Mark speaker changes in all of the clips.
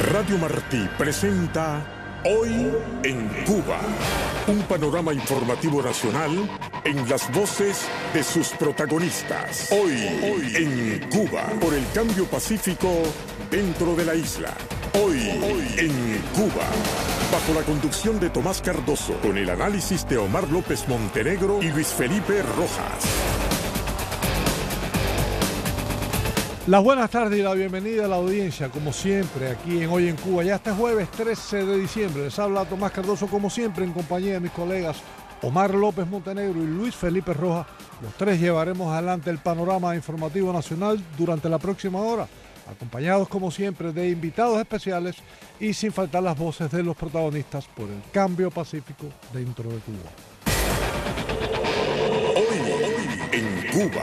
Speaker 1: Radio Martí presenta Hoy en Cuba, un panorama informativo nacional en las voces de sus protagonistas. Hoy en Cuba, por el cambio pacífico dentro de la isla. Hoy en Cuba, bajo la conducción de Tomás Cardoso, con el análisis de Omar López Montenegro y Luis Felipe Rojas.
Speaker 2: Las buenas tardes y la bienvenida a la audiencia, como siempre, aquí en Hoy en Cuba. Ya este jueves 13 de diciembre les habla Tomás Cardoso, como siempre, en compañía de mis colegas Omar López Montenegro y Luis Felipe Rojas. Los tres llevaremos adelante el panorama informativo nacional durante la próxima hora, acompañados, como siempre, de invitados especiales y sin faltar las voces de los protagonistas por el cambio pacífico dentro de Cuba.
Speaker 1: Hoy en Cuba.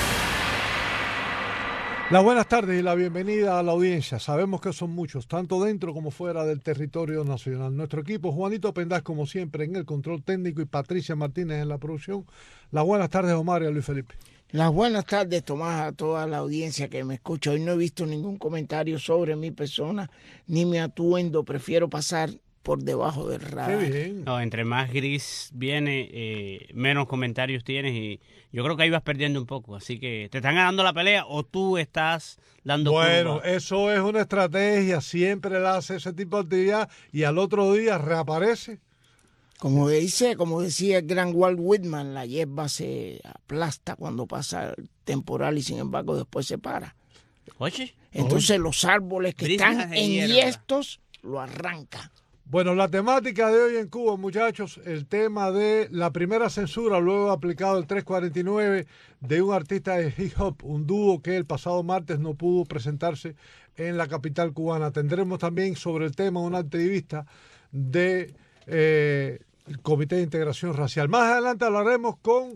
Speaker 2: Las buenas tardes y la bienvenida a la audiencia. Sabemos que son muchos, tanto dentro como fuera del territorio nacional. Nuestro equipo, Juanito Pendaz, como siempre, en el control técnico, y Patricia Martínez en la producción. Las buenas tardes, Omar y a Luis Felipe.
Speaker 3: Las buenas tardes, Tomás, a toda la audiencia que me escucha. Hoy no he visto ningún comentario sobre mi persona ni mi atuendo. Prefiero pasar por debajo del radar.
Speaker 2: Qué bien.
Speaker 4: No, entre más gris viene, menos comentarios tienes, y yo creo que ahí vas perdiendo un poco. Así que te están ganando la pelea o tú estás dando
Speaker 2: Bueno,
Speaker 4: curva.
Speaker 2: eso es una estrategia. Siempre él hace ese tipo de actividad y al otro día reaparece.
Speaker 3: Como decía el gran Walt Whitman, la hierba se aplasta cuando pasa el temporal y sin embargo después se para.
Speaker 4: Oye,
Speaker 3: Entonces los árboles que
Speaker 4: Brisas
Speaker 3: están
Speaker 4: de hierba.
Speaker 3: enhiestos lo arranca.
Speaker 2: Bueno, la temática de hoy en Cuba, muchachos, el tema de la primera censura, luego aplicado el 349 de un artista de hip hop, un dúo que el pasado martes no pudo presentarse en la capital cubana. Tendremos también sobre el tema un activista de el Comité de Integración Racial. Más adelante hablaremos con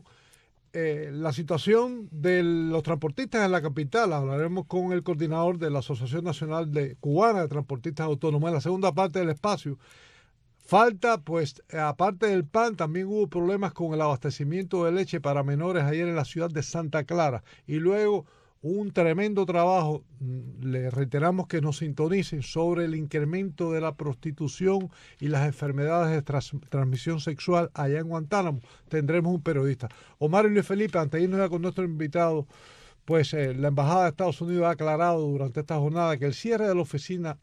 Speaker 2: la situación de los transportistas en la capital. Hablaremos con el coordinador de la Asociación Nacional Cubana de Transportistas Autónomos. En la segunda parte del espacio falta, pues, aparte del pan, también hubo problemas con el abastecimiento de leche para menores ayer en la ciudad de Santa Clara. Y luego un tremendo trabajo, le reiteramos que nos sintonicen, sobre el incremento de la prostitución y las enfermedades de transmisión sexual allá en Guantánamo. Tendremos un periodista. Omar y Luis Felipe, antes de irnos ya con nuestro invitado, pues la Embajada de Estados Unidos ha aclarado durante esta jornada que el cierre de la oficina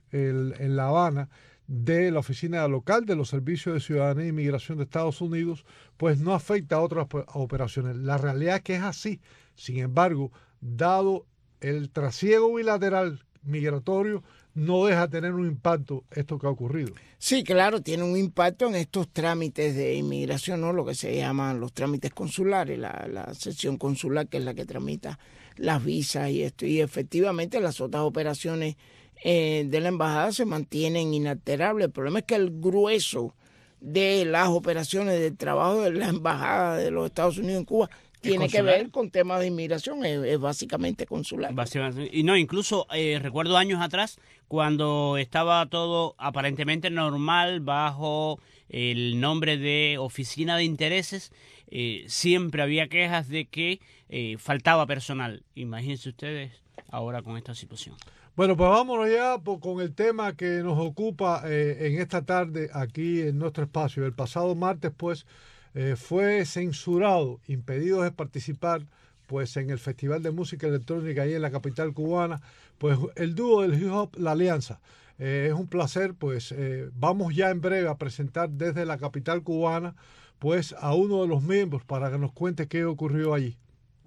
Speaker 2: en La Habana, de la oficina local de los servicios de ciudadanía e inmigración de Estados Unidos, pues no afecta a otras operaciones. La realidad es que es así. Sin embargo, dado el trasiego bilateral migratorio, no deja tener un impacto esto que ha ocurrido.
Speaker 3: Sí, claro, tiene un impacto en estos trámites de inmigración, ¿no? Lo que se llaman los trámites consulares, la sección consular, que es la que tramita las visas y esto. Y efectivamente las otras operaciones de la embajada se mantienen inalterables. El problema es que el grueso de las operaciones del trabajo de la embajada de los Estados Unidos en Cuba tiene que ver con temas de inmigración, es básicamente consular.
Speaker 4: y no, incluso recuerdo años atrás, cuando estaba todo aparentemente normal bajo el nombre de Oficina de Intereses, siempre había quejas de que faltaba personal. Imagínense ustedes ahora con esta situación.
Speaker 2: Bueno, pues vámonos ya con el tema que nos ocupa en esta tarde aquí en nuestro espacio. El pasado martes, pues, fue censurado, impedido de participar, pues, en el Festival de Música Electrónica ahí en la capital cubana, pues el dúo del hip hop La Alianza. Es un placer, pues vamos ya en breve a presentar desde la capital cubana, pues, a uno de los miembros para que nos cuente qué ocurrió allí.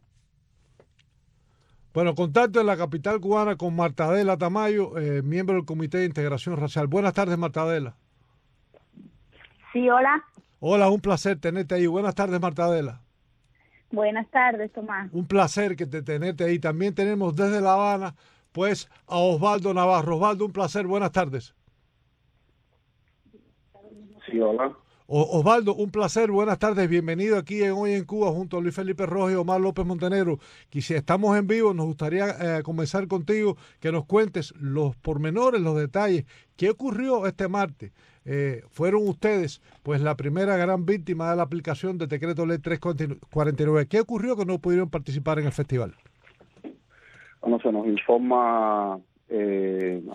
Speaker 2: Bueno, contacto en la capital cubana con Marta Adela Tamayo, miembro del Comité de Integración Racial. Buenas tardes, Marta Adela.
Speaker 5: Sí, hola.
Speaker 2: Hola, un placer tenerte ahí. Buenas tardes, Marta Adela.
Speaker 5: Buenas tardes, Tomás.
Speaker 2: Un placer que te tenerte ahí. También tenemos desde La Habana, pues, a Osvaldo Navarro. Osvaldo, un placer. Buenas tardes.
Speaker 6: Sí, hola.
Speaker 2: Osvaldo, un placer, buenas tardes, bienvenido aquí en Hoy en Cuba junto a Luis Felipe Rojas y Omar López Montenegro. Y si estamos en vivo, nos gustaría comenzar contigo, que nos cuentes los pormenores, los detalles. ¿Qué ocurrió este martes? Fueron ustedes, pues, la primera gran víctima de la aplicación del decreto ley 349. ¿Qué ocurrió que no pudieron participar en el festival?
Speaker 6: Bueno, se nos informa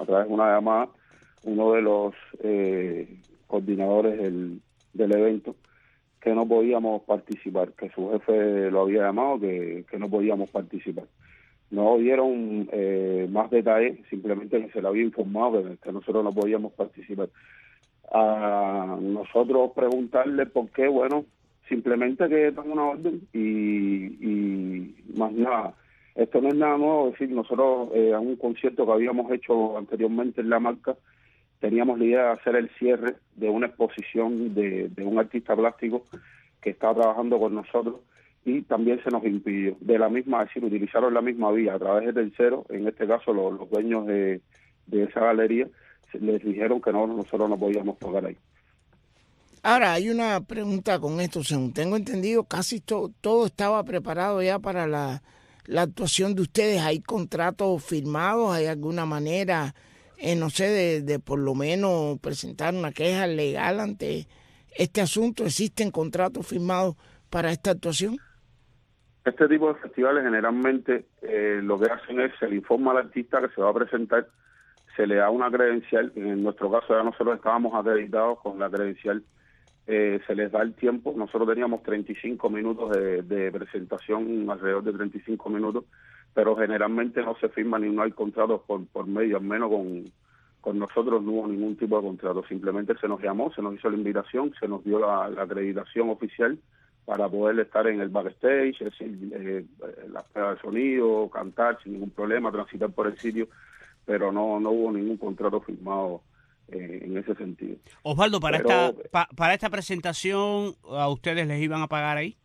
Speaker 6: a través de una llamada, uno de los coordinadores del evento, que no podíamos participar, que su jefe lo había llamado, que no podíamos participar. No dieron más detalles, simplemente que se le había informado que nosotros no podíamos participar. A nosotros preguntarle por qué, bueno, simplemente que dan una orden y más nada. Esto no es nada nuevo, es decir, nosotros a un concierto que habíamos hecho anteriormente en La Marca, teníamos la idea de hacer el cierre de una exposición de un artista plástico que estaba trabajando con nosotros y también se nos impidió. De la misma, es decir, utilizaron la misma vía a través de terceros, en este caso los dueños de esa galería, les dijeron que no, nosotros no podíamos tocar ahí.
Speaker 3: Ahora, hay una pregunta con esto. Según tengo entendido, casi todo estaba preparado ya para la actuación de ustedes. ¿Hay contratos firmados? ¿Hay alguna manera, no sé, de por lo menos presentar una queja legal ante este asunto? ¿Existen contratos firmados para esta actuación?
Speaker 6: Este tipo de festivales generalmente lo que hacen es, se le informa al artista que se va a presentar, se le da una credencial. En nuestro caso ya nosotros estábamos acreditados con la credencial. Se les da el tiempo. Nosotros teníamos 35 minutos de presentación, alrededor de 35 minutos, pero generalmente no se firma ni no hay contratos por medio, al menos con nosotros no hubo ningún tipo de contrato. Simplemente se nos llamó, se nos hizo la invitación, se nos dio la acreditación oficial para poder estar en el backstage, es decir, las pruebas de sonido, cantar sin ningún problema, transitar por el sitio, pero no hubo ningún contrato firmado en ese sentido.
Speaker 4: Osvaldo, para esta presentación, ¿a ustedes les iban a pagar ahí?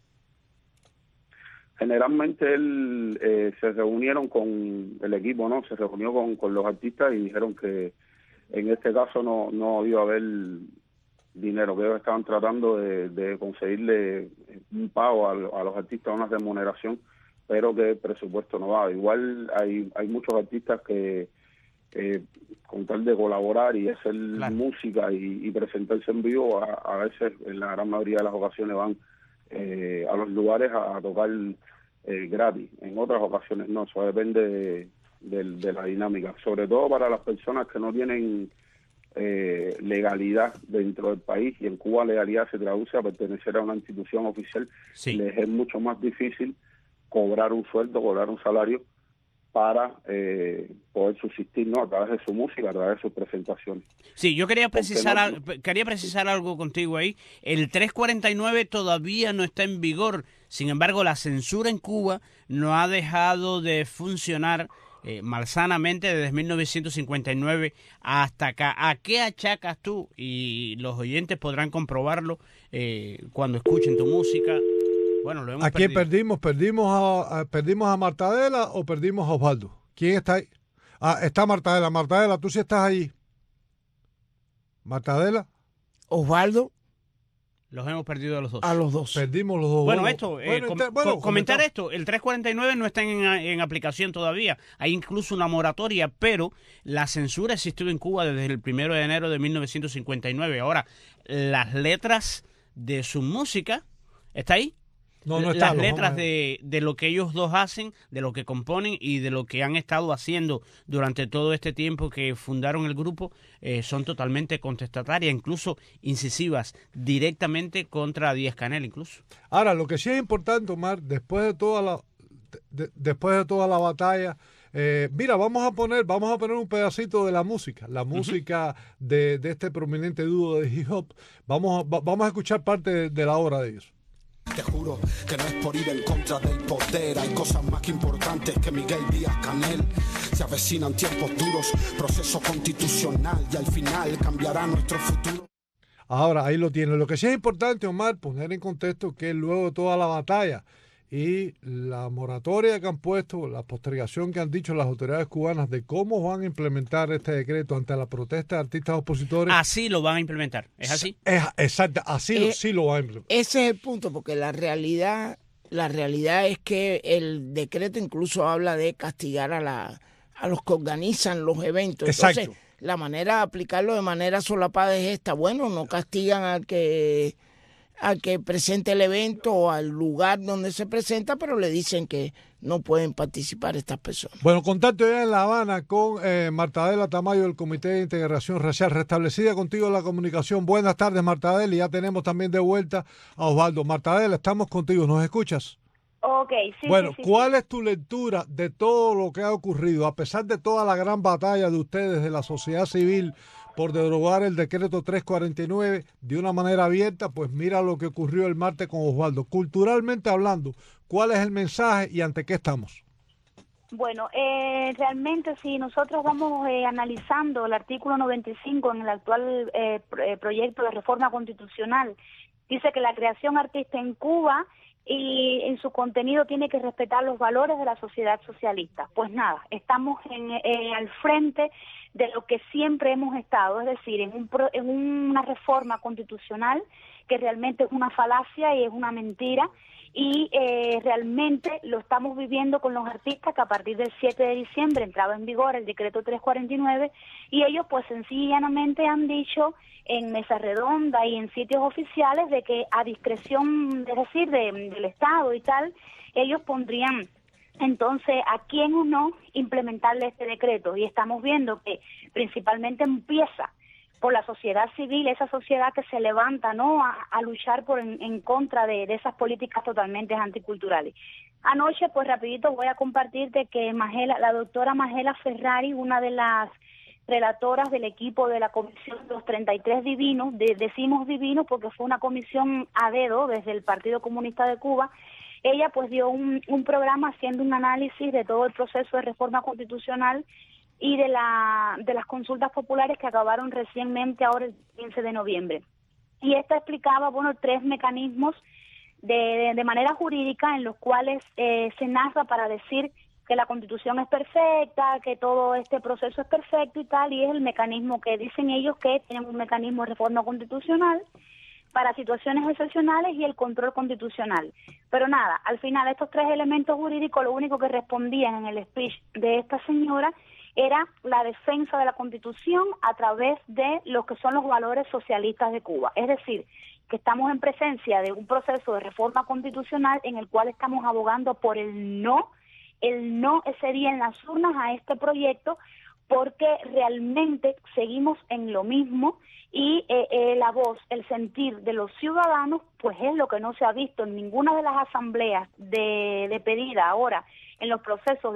Speaker 6: Generalmente se reunieron con el equipo, ¿no? Se reunió con los artistas y dijeron que en este caso no iba a haber dinero, que ellos estaban tratando de conseguirle un pago a los artistas, una remuneración, pero que el presupuesto no va. Igual hay muchos artistas que con tal de colaborar y hacer música y presentarse en vivo, a veces, en la gran mayoría de las ocasiones, van a los lugares a tocar gratis. En otras ocasiones no, eso depende de la dinámica, sobre todo para las personas que no tienen legalidad dentro del país, y en Cuba legalidad se traduce a pertenecer a una institución oficial. Sí. Les es mucho más difícil cobrar un sueldo, cobrar un salario para poder subsistir, ¿no? A través de su música, a través de sus presentaciones.
Speaker 4: Sí, yo quería precisar algo contigo ahí. El 349 todavía no está en vigor. Sin embargo, la censura en Cuba no ha dejado de funcionar malsanamente desde 1959 hasta acá. ¿A qué achacas tú? Y los oyentes podrán comprobarlo cuando escuchen tu música. Bueno, lo hemos
Speaker 2: Aquí
Speaker 4: perdido.
Speaker 2: ¿Perdimos a Martadela o perdimos a Osvaldo? ¿Quién está ahí? Está Martadela. Martadela, tú sí estás ahí. Martadela.
Speaker 3: Osvaldo.
Speaker 4: Los hemos perdido a los dos.
Speaker 3: A los dos.
Speaker 2: Perdimos los dos.
Speaker 4: Bueno, comentar esto. El 349 no está en aplicación todavía. Hay incluso una moratoria, pero la censura existió en Cuba desde el 1 de enero de 1959. Ahora, las letras de su música, ¿está ahí?
Speaker 2: No está.
Speaker 4: Las letras de lo que ellos dos hacen, de lo que componen y de lo que han estado haciendo durante todo este tiempo que fundaron el grupo, son totalmente contestatarias, incluso incisivas, directamente contra Díaz-Canel incluso.
Speaker 2: Ahora, lo que sí es importante, Omar, después de toda la batalla, mira, vamos a poner un pedacito de la música de este prominente dúo de hip hop. Vamos a escuchar parte de la obra de ellos.
Speaker 7: Te juro que no es por ir en contra del poder, hay cosas más que importantes que Miguel Díaz-Canel. Se avecinan tiempos duros, proceso constitucional, y al final cambiará nuestro futuro.
Speaker 2: Ahora, ahí lo tiene. Lo que sí es importante, Omar, poner en contexto que luego de toda la batalla y la moratoria que han puesto, la postergación que han dicho las autoridades cubanas de cómo van a implementar este decreto ante la protesta de artistas opositores.
Speaker 4: Así lo van a implementar, ¿es así?
Speaker 2: Exacto, sí lo van a implementar.
Speaker 3: Ese es el punto, porque la realidad es que el decreto incluso habla de castigar a los que organizan los eventos.
Speaker 2: Exacto.
Speaker 3: Entonces, la manera de aplicarlo de manera solapada es esta. Bueno, no castigan al que al que presente el evento o al lugar donde se presenta, pero le dicen que no pueden participar estas personas.
Speaker 2: Bueno, contacto ya en La Habana con Martadela Tamayo del Comité de Integración Racial. Restablecida contigo la comunicación. Buenas tardes, Martadela, y ya tenemos también de vuelta a Osvaldo. Martadela, estamos contigo, ¿nos escuchas?
Speaker 5: Ok, sí.
Speaker 2: Bueno,
Speaker 5: sí.
Speaker 2: ¿cuál es tu lectura de todo lo que ha ocurrido? A pesar de toda la gran batalla de ustedes, de la sociedad civil, por derogar el decreto 349 de una manera abierta, pues mira lo que ocurrió el martes con Osvaldo. Culturalmente hablando, ¿cuál es el mensaje y ante qué estamos?
Speaker 5: Bueno, realmente si nosotros vamos analizando el artículo 95 en el actual proyecto de reforma constitucional, dice que la creación artística en Cuba y en su contenido tiene que respetar los valores de la sociedad socialista. Pues nada, estamos al frente de lo que siempre hemos estado, es decir, en una reforma constitucional que realmente es una falacia y es una mentira, y realmente lo estamos viviendo con los artistas, que a partir del 7 de diciembre entraba en vigor el decreto 349, y ellos pues sencillamente han dicho en mesa redonda y en sitios oficiales de que a discreción, es decir, del Estado y tal, ellos pondrían entonces a quién o no implementarle este decreto. Y estamos viendo que principalmente empieza por la sociedad civil, esa sociedad que se levanta, ¿no?, a luchar en contra de esas políticas totalmente anticulturales. Anoche, pues rapidito voy a compartirte que la doctora Magela Ferrari, una de las relatoras del equipo de la Comisión de los 33 Divinos, decimos divinos porque fue una comisión a dedo desde el Partido Comunista de Cuba. Ella pues dio un programa haciendo un análisis de todo el proceso de reforma constitucional y de las consultas populares que acabaron recientemente ahora el 15 de noviembre. Y esta explicaba, bueno, 3 mecanismos de manera jurídica en los cuales se narra para decir que la Constitución es perfecta, que todo este proceso es perfecto y tal, y es el mecanismo que dicen ellos que tienen un mecanismo de reforma constitucional para situaciones excepcionales y el control constitucional. Pero nada, al final estos 3 elementos jurídicos lo único que respondían en el speech de esta señora era la defensa de la Constitución a través de lo que son los valores socialistas de Cuba. Es decir, que estamos en presencia de un proceso de reforma constitucional en el cual estamos abogando por el no ese día en las urnas a este proyecto, porque realmente seguimos en lo mismo y la voz, el sentir de los ciudadanos, pues es lo que no se ha visto en ninguna de las asambleas de pedida ahora en los procesos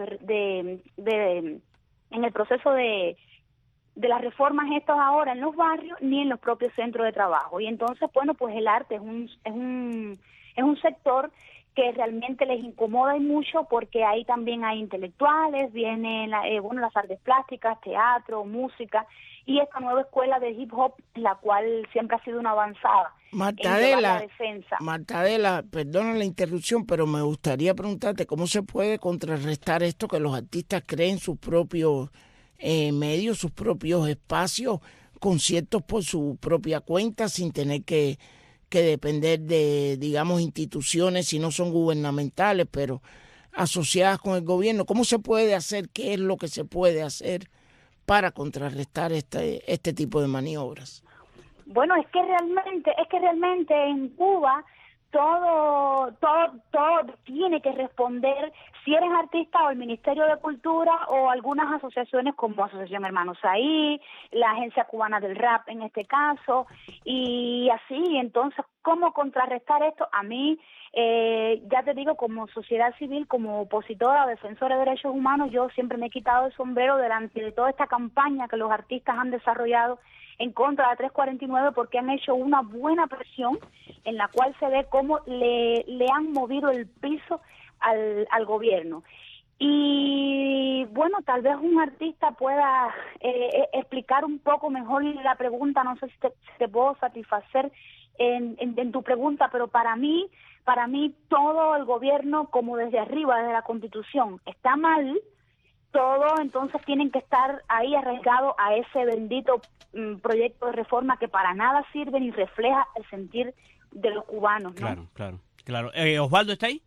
Speaker 5: en el proceso de las reformas estas ahora en los barrios ni en los propios centros de trabajo. Y entonces, bueno, pues el arte es un sector que realmente les incomoda y mucho, porque ahí también hay intelectuales, vienen las artes plásticas, teatro, música, y esta nueva escuela de hip hop, la cual siempre ha sido una avanzada en la defensa.
Speaker 3: Martadela, perdona la interrupción, pero me gustaría preguntarte cómo se puede contrarrestar esto, que los artistas creen sus propios medios, sus propios espacios, conciertos por su propia cuenta, sin tener que depender de, digamos, instituciones, si no son gubernamentales, pero asociadas con el gobierno. ¿Cómo se puede hacer? ¿Qué es lo que se puede hacer para contrarrestar este tipo de maniobras?
Speaker 5: Bueno, es que realmente en Cuba todo tiene que responder, si eres artista, o el Ministerio de Cultura o algunas asociaciones como Asociación Hermanos Ahí, la Agencia Cubana del Rap en este caso, y así. Entonces, ¿cómo contrarrestar esto? A mí, ya te digo, como sociedad civil, como opositora, defensora de derechos humanos, yo siempre me he quitado el sombrero delante de toda esta campaña que los artistas han desarrollado en contra de 349, porque han hecho una buena presión en la cual se ve cómo le han movido el piso al gobierno. Y bueno, tal vez un artista pueda explicar un poco mejor la pregunta, no sé si te puedo satisfacer en tu pregunta, pero para mí todo el gobierno, como desde arriba, desde la Constitución, está mal. Todo, entonces tienen que estar ahí arraigados a ese bendito proyecto de reforma que para nada sirve ni refleja el sentir de los cubanos, ¿no?
Speaker 4: Claro. Osvaldo, ¿está ahí?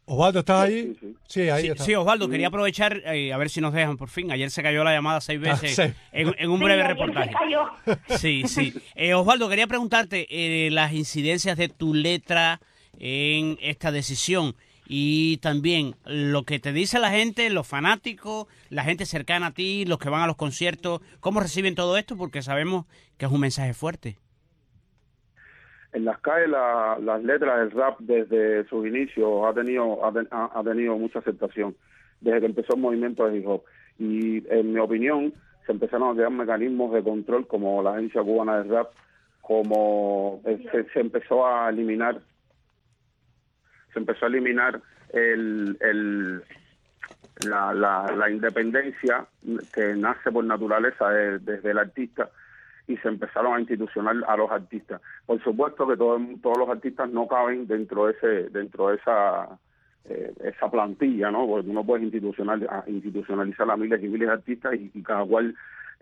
Speaker 2: Osvaldo, ¿estás ahí?
Speaker 6: Sí, sí.
Speaker 2: Sí, ahí
Speaker 4: Sí,
Speaker 2: está.
Speaker 4: sí, Osvaldo, quería aprovechar, a ver si nos dejan por fin. Ayer se cayó la llamada 6 veces
Speaker 2: Sí.
Speaker 4: en un
Speaker 5: Sí,
Speaker 4: breve
Speaker 5: ayer
Speaker 4: reportaje.
Speaker 5: se cayó.
Speaker 4: Sí, sí. Osvaldo, quería preguntarte las incidencias de tu letra en esta decisión y también lo que te dice la gente, los fanáticos, la gente cercana a ti, los que van a los conciertos, ¿cómo reciben todo esto? Porque sabemos que es un mensaje fuerte.
Speaker 6: En las calles las letras del rap desde sus inicios ha tenido mucha aceptación desde que empezó el movimiento de hip hop, y en mi opinión se empezaron a crear mecanismos de control como la Agencia Cubana de Rap, como se empezó a eliminar la independencia que nace por naturaleza desde el artista, y se empezaron a institucionar a los artistas. Por supuesto que todos los artistas no caben dentro de esa plantilla, ¿no? Porque uno puede institucionalizar a miles y miles de artistas y cada cual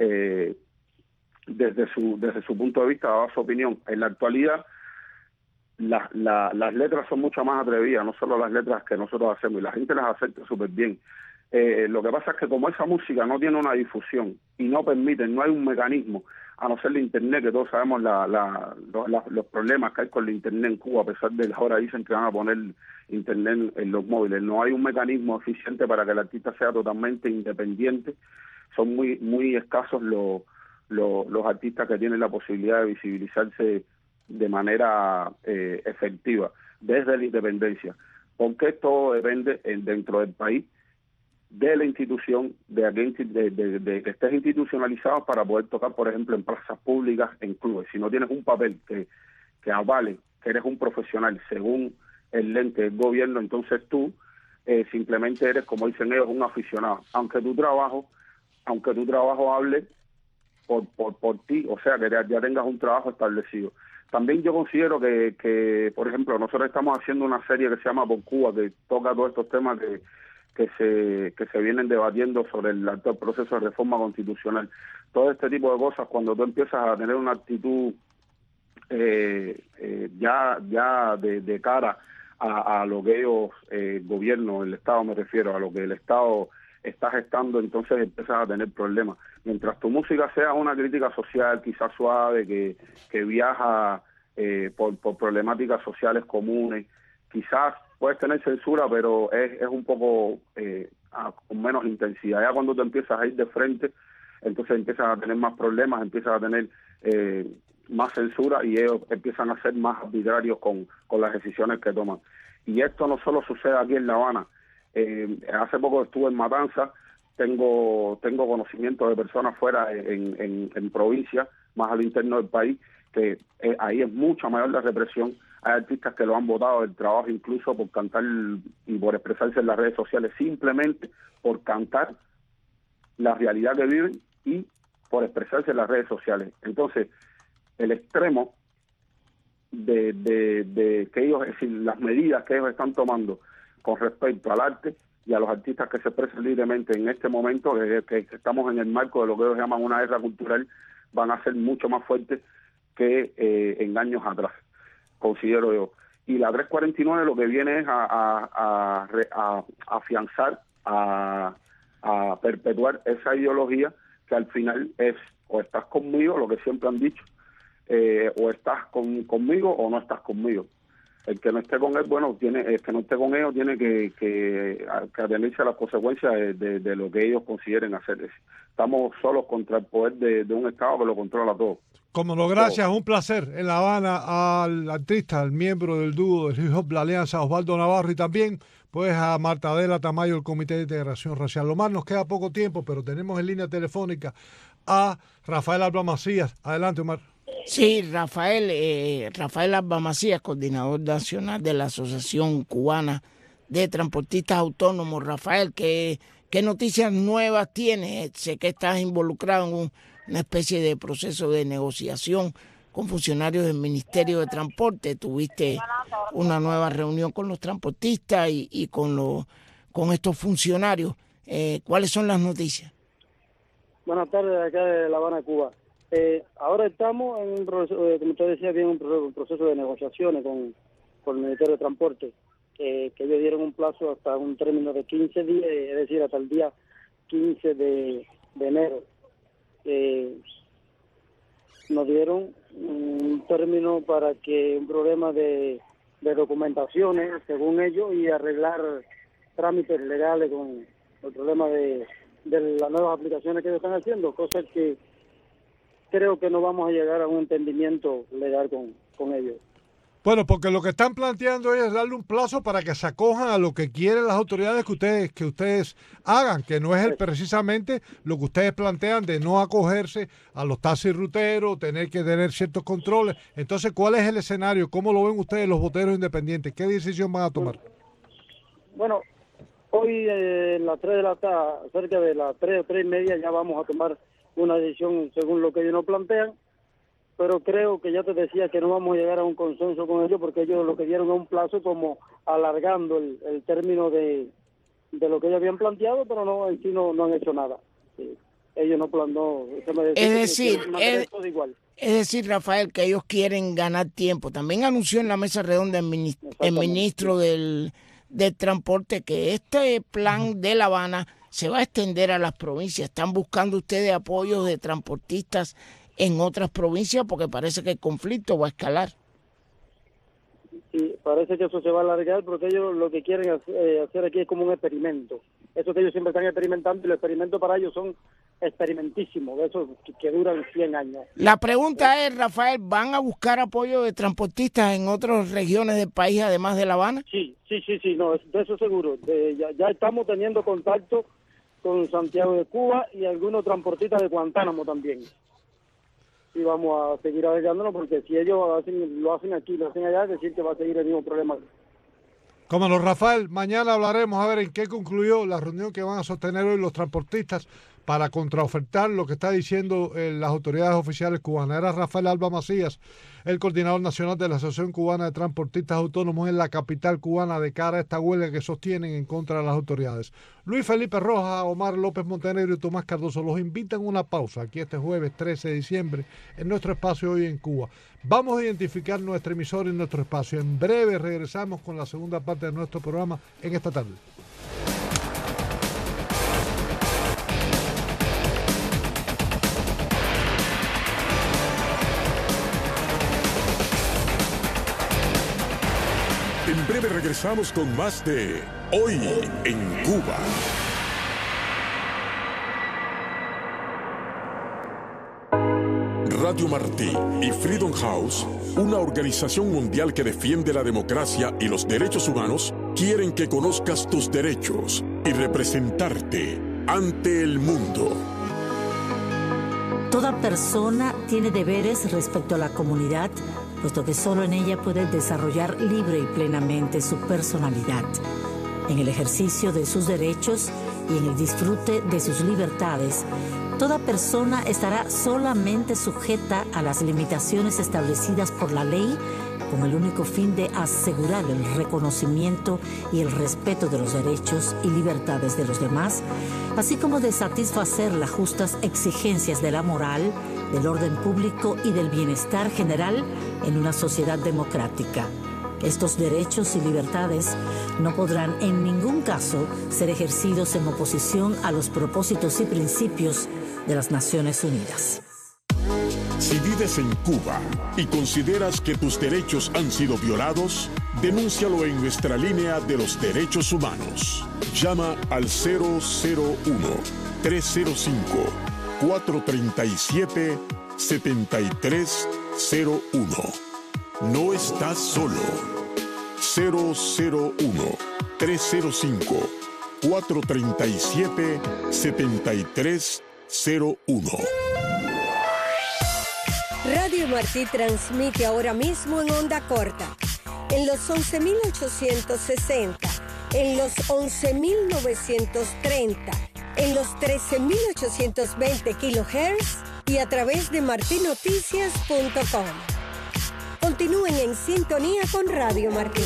Speaker 6: desde su punto de vista daba su opinión. En la actualidad las letras son mucho más atrevidas, no solo las letras que nosotros hacemos, y la gente las acepta súper bien. Lo que pasa es que como esa música no tiene una difusión y no hay un mecanismo, a no ser de Internet, que todos sabemos los problemas que hay con el Internet en Cuba, a pesar de que ahora dicen que van a poner Internet en los móviles, no hay un mecanismo eficiente para que el artista sea totalmente independiente. Son muy escasos los artistas que tienen la posibilidad de visibilizarse de manera efectiva desde la independencia, porque todo depende dentro del país de la institución, de que estés institucionalizado para poder tocar, por ejemplo, en plazas públicas, en clubes. Si no tienes un papel que avale que eres un profesional según el lente del gobierno, entonces tú simplemente eres, como dicen ellos, un aficionado, aunque tu trabajo hable por ti, o sea, que ya tengas un trabajo establecido. También yo considero que, por ejemplo, nosotros estamos haciendo una serie que se llama Por Cuba, que toca todos estos temas que se vienen debatiendo sobre el actual proceso de reforma constitucional. Todo este tipo de cosas, cuando tú empiezas a tener una actitud ya de cara a lo que ellos, gobierno, el Estado me refiero, a lo que el Estado está gestando, entonces empiezas a tener problemas. Mientras tu música sea una crítica social, quizás suave, que viaja por problemáticas sociales comunes, quizás puedes tener censura, pero es un poco con menos intensidad. Ya cuando te empiezas a ir de frente, entonces empiezas a tener más problemas, empiezas a tener más censura, y ellos empiezan a ser más arbitrarios con las decisiones que toman. Y esto no solo sucede aquí en La Habana. Hace poco estuve en Matanzas, tengo conocimiento de personas fuera en provincias, más al interno del país, que ahí es mucha mayor la represión. Hay artistas que lo han botado del trabajo incluso por cantar y por expresarse en las redes sociales, simplemente por cantar la realidad que viven y por expresarse en las redes sociales. Entonces, el extremo de que ellos, es decir, las medidas que ellos están tomando con respecto al arte y a los artistas que se expresan libremente en este momento, que estamos en el marco de lo que ellos llaman una guerra cultural, van a ser mucho más fuertes que en años atrás, considero yo. Y la 349 lo que viene es a afianzar, a perpetuar esa ideología que al final es o estás conmigo, lo que siempre han dicho, o estás conmigo o no estás conmigo. El que no esté con él, bueno, el que no esté con ellos tiene que atenerse a las consecuencias de lo que ellos consideren hacer. Estamos solos contra el poder de un Estado que lo controla todo.
Speaker 2: Como no, gracias, un placer en La Habana al artista, al miembro del dúo del hip hop La Alianza, Osvaldo Navarro, y también pues a Marta Adela Tamayo, del Comité de Integración Racial. Lo más, nos queda poco tiempo, pero tenemos en línea telefónica a Rafael Alba Macías. Adelante, Omar.
Speaker 3: Sí, Rafael Alba Macías, coordinador nacional de la Asociación Cubana de Transportistas Autónomos. Rafael, ¿qué noticias nuevas tienes? Sé que estás involucrado en una especie de proceso de negociación con funcionarios del Ministerio de Transporte. Tuviste una nueva reunión con los transportistas y con estos funcionarios. ¿Cuáles son las noticias?
Speaker 8: Buenas tardes, acá de La Habana, Cuba. Ahora estamos en un proceso, como usted decía, bien un proceso de negociaciones con el Ministerio de Transporte. que ellos dieron un plazo hasta un término de 15 días, es decir, hasta el día 15 de enero. Nos dieron un término para que un problema de documentaciones, según ellos, y arreglar trámites legales con el problema de las nuevas aplicaciones que ellos están haciendo, cosas que creo que no vamos a llegar a un entendimiento legal con ellos.
Speaker 2: Bueno, porque lo que están planteando es darle un plazo para que se acojan a lo que quieren las autoridades que ustedes hagan, que no es precisamente lo que ustedes plantean de no acogerse a los taxirruteros, tener que tener ciertos controles. Entonces, ¿cuál es el escenario? ¿Cómo lo ven ustedes los boteros independientes? ¿Qué decisión van a tomar?
Speaker 8: Bueno, hoy en las 3 de la tarde, cerca de las 3 o 3 y media, ya vamos a tomar una decisión según lo que ellos nos plantean. Pero creo que ya te decía que no vamos a llegar a un consenso con ellos, porque ellos lo que dieron es un plazo como alargando el término de lo que ellos habían planteado, pero no, en sí no han hecho nada. Sí. Ellos no planteó.
Speaker 3: Es decir, Rafael, que ellos quieren ganar tiempo. También anunció en la mesa redonda el ministro del Transporte que este plan de La Habana se va a extender a las provincias. ¿Están buscando ustedes apoyos de transportistas en otras provincias? Porque parece que el conflicto va a escalar.
Speaker 8: Sí, parece que eso se va a alargar, porque ellos lo que quieren hacer aquí es como un experimento. Eso que ellos siempre están experimentando, y los experimentos para ellos son experimentísimos, de esos que duran 100 años.
Speaker 3: La pregunta es, Rafael, ¿van a buscar apoyo de transportistas en otras regiones del país, además de La Habana?
Speaker 8: Sí, no, de eso seguro. Ya estamos teniendo contacto con Santiago de Cuba y algunos transportistas de Guantánamo también. Y vamos a seguir arreglándonos, porque si ellos lo hacen aquí, lo hacen allá, es decir que va a seguir el mismo problema.
Speaker 2: Cómo no, Rafael, mañana hablaremos a ver en qué concluyó la reunión que van a sostener hoy los transportistas para contraofertar lo que está diciendo las autoridades oficiales cubanas. Era Rafael Alba Macías, el coordinador nacional de la Asociación Cubana de Transportistas Autónomos en la capital cubana, de cara a esta huelga que sostienen en contra de las autoridades. Luis Felipe Rojas, Omar López Montenegro y Tomás Cardoso los invitan a una pausa aquí este jueves 13 de diciembre en nuestro espacio Hoy en Cuba. Vamos a identificar nuestra emisora y nuestro espacio. En breve regresamos con la segunda parte de nuestro programa en esta tarde.
Speaker 1: En breve regresamos con más de Hoy en Cuba. Radio Martí y Freedom House, una organización mundial que defiende la democracia y los derechos humanos, quieren que conozcas tus derechos y representarte ante el mundo.
Speaker 9: Toda persona tiene deberes respecto a la comunidad, puesto que solo en ella puede desarrollar libre y plenamente su personalidad. En el ejercicio de sus derechos y en el disfrute de sus libertades, toda persona estará solamente sujeta a las limitaciones establecidas por la ley, con el único fin de asegurar el reconocimiento y el respeto de los derechos y libertades de los demás, así como de satisfacer las justas exigencias de la moral, del orden público y del bienestar general en una sociedad democrática. Estos derechos y libertades no podrán en ningún caso ser ejercidos en oposición a los propósitos y principios de las Naciones Unidas.
Speaker 1: Si vives en Cuba y consideras que tus derechos han sido violados, denúncialo en nuestra línea de los derechos humanos. Llama al 001-305-437-7301. No estás solo. 001-305-437-7301.
Speaker 10: Radio Martí transmite ahora mismo en onda corta, en los 11.860, en los 11.930, en los 13.820 kHz y a través de martinoticias.com. Continúen en sintonía con Radio Martí.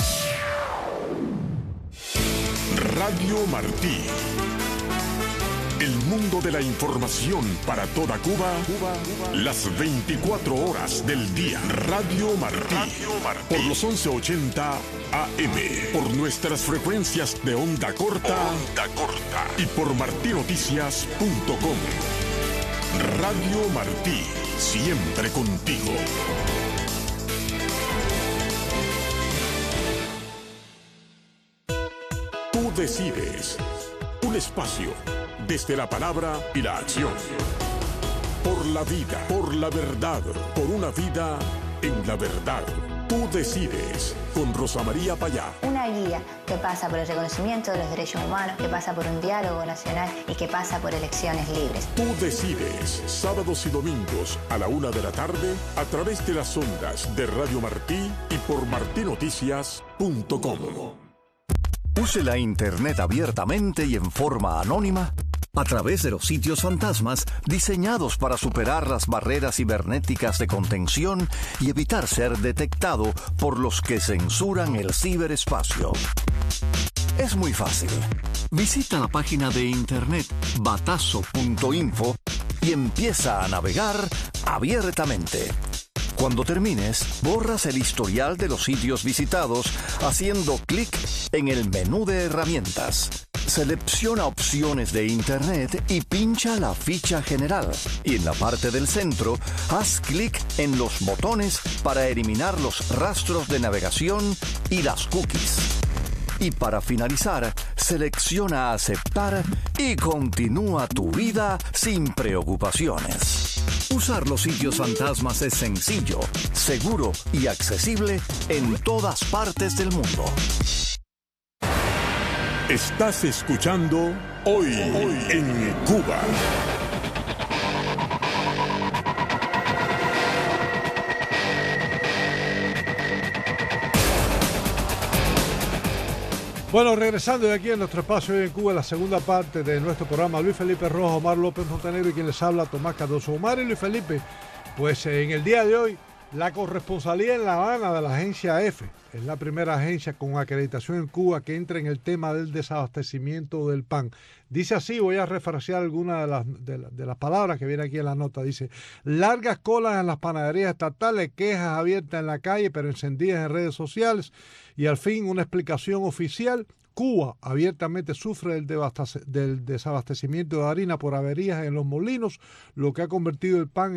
Speaker 1: Radio Martí. El mundo de la información para toda Cuba, las 24 horas del día. Radio Martí. Por los 1180 AM. Por nuestras frecuencias de onda corta. Y por martinoticias.com. Radio Martí. Siempre contigo. Tú decides. Un espacio desde la palabra y la acción. Por la vida, por la verdad, por una vida en la verdad. Tú decides, con Rosa María Payá.
Speaker 11: Una guía que pasa por el reconocimiento de los derechos humanos, que pasa por un diálogo nacional y que pasa por elecciones libres.
Speaker 1: Tú decides, sábados y domingos a la 1 de la tarde, a través de las ondas de Radio Martí y por martinoticias.com.
Speaker 12: Use la Internet abiertamente y en forma anónima a través de los sitios fantasmas diseñados para superar las barreras cibernéticas de contención y evitar ser detectado por los que censuran el ciberespacio. Es muy fácil. Visita la página de internet batazo.info y empieza a navegar abiertamente. Cuando termines, borras el historial de los sitios visitados haciendo clic en el menú de herramientas. Selecciona opciones de Internet y pincha la ficha general. Y en la parte del centro, haz clic en los botones para eliminar los rastros de navegación y las cookies. Y para finalizar, selecciona aceptar y continúa tu vida sin preocupaciones. Usar los sitios fantasmas es sencillo, seguro y accesible en todas partes del mundo.
Speaker 1: Estás escuchando Hoy en Cuba.
Speaker 2: Bueno, regresando de aquí a nuestro espacio Hoy en Cuba, la segunda parte de nuestro programa, Luis Felipe Rojas, Omar López Montenegro y quien les habla, Tomás Cardoso. Omar y Luis Felipe, pues en el día de hoy, la corresponsalía en La Habana de la agencia EFE, es la primera agencia con acreditación en Cuba que entra en el tema del desabastecimiento del pan. Dice así, voy a refrasear algunas de las palabras que viene aquí en la nota. Dice, largas colas en las panaderías estatales, quejas abiertas en la calle pero encendidas en redes sociales y al fin una explicación oficial. Cuba abiertamente sufre del desabastecimiento de harina por averías en los molinos, lo que ha convertido el pan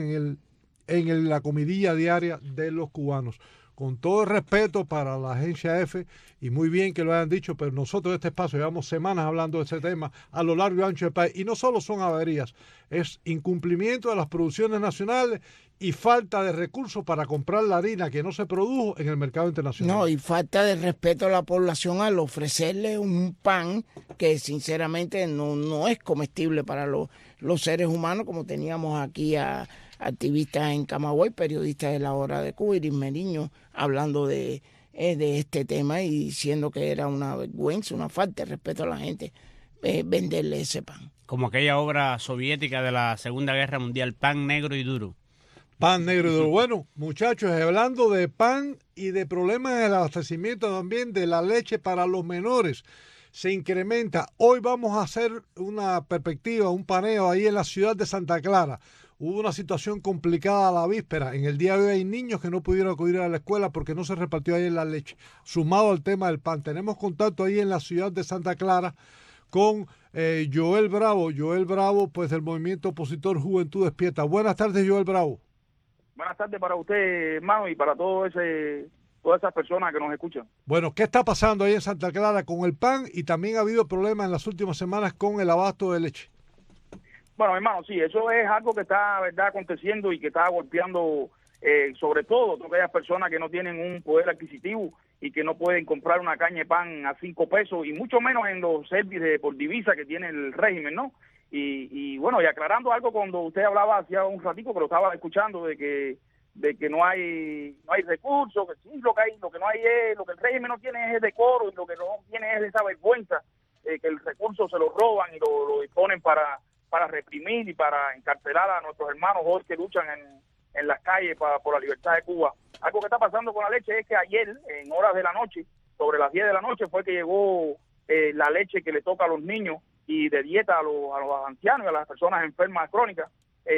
Speaker 2: en la comidilla diaria de los cubanos. Con todo el respeto para la agencia EFE, y muy bien que lo hayan dicho, pero nosotros en este espacio llevamos semanas hablando de este tema a lo largo y ancho del país, y no solo son averías, es incumplimiento de las producciones nacionales y falta de recursos para comprar la harina que no se produjo en el mercado internacional.
Speaker 3: No, y falta de respeto a la población al ofrecerle un pan que sinceramente no es comestible para los seres humanos, como teníamos aquí a activistas en Camagüey, periodistas de La Hora de Cuba, Iris Meriño, hablando de este tema y diciendo que era una vergüenza, una falta de respeto a la gente venderle ese pan.
Speaker 4: Como aquella obra soviética de la Segunda Guerra Mundial, pan negro y duro.
Speaker 2: Pan negro y duro. Bueno, muchachos, hablando de pan y de problemas del abastecimiento también de la leche para los menores, se incrementa. Hoy vamos a hacer una perspectiva, un paneo ahí en la ciudad de Santa Clara. Hubo una situación complicada a la víspera. En el día de hoy hay niños que no pudieron acudir a la escuela porque no se repartió ayer la leche. Sumado al tema del pan, tenemos contacto ahí en la ciudad de Santa Clara con Joel Bravo. Joel Bravo, pues del movimiento opositor Juventud Despierta. Buenas tardes, Joel Bravo.
Speaker 13: Buenas tardes para usted, hermano, y para todas esas personas que nos escuchan.
Speaker 2: Bueno, ¿qué está pasando ahí en Santa Clara con el pan? Y también ha habido problemas en las últimas semanas con el abasto de leche.
Speaker 13: Bueno, hermano, sí, eso es algo que está, verdad, aconteciendo y que está golpeando sobre todo a aquellas personas que no tienen un poder adquisitivo y que no pueden comprar una caña de pan a 5 pesos y mucho menos en los servicios por divisa que tiene el régimen, ¿no? Y bueno, y aclarando algo cuando usted hablaba hacía un ratico, pero estaba escuchando de que no hay recursos, que sí, lo que no hay es, lo que el régimen no tiene es el decoro y lo que no tiene es esa vergüenza, que el recurso se lo roban y lo disponen para reprimir y para encarcelar a nuestros hermanos hoy que luchan en las calles por la libertad de Cuba. Algo que está pasando con la leche es que ayer, en horas de la noche, sobre las 10 de la noche, fue que llegó la leche que le toca a los niños y de dieta a los ancianos y a las personas enfermas crónicas